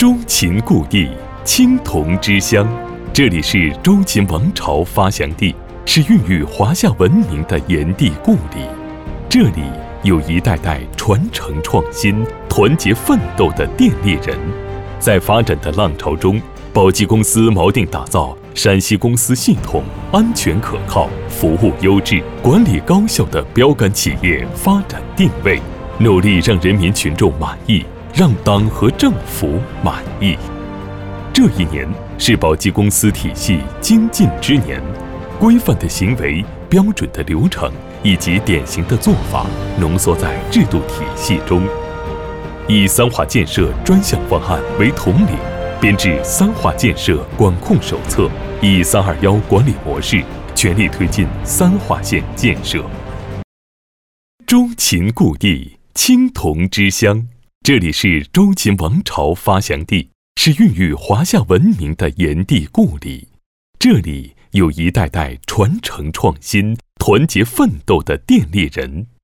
钟琴故地，青铜之乡。这里是周秦王朝发祥地，是孕育华夏文明的炎帝故里。这里有一代代传承创新、团结奋斗的电力人。在发展的浪潮中，宝鸡公司锚定打造山西公司系统、安全可靠、服务优质、管理高效的标杆企业发展定位，努力让人民群众满意，让党和政府满意。这一年是宝鸡公司体系精进之年，规范的行为、标准的流程以及典型的做法浓缩在制度体系中，以三化建设专项方案为统领，编制三化建设管控手册，以321管理模式全力推进三化线建设。钟琴故地，青铜之乡。这里是周秦王朝发祥地，是孕育华夏文明的炎帝故里。这里有一代代传承创新、团结奋斗的电力人。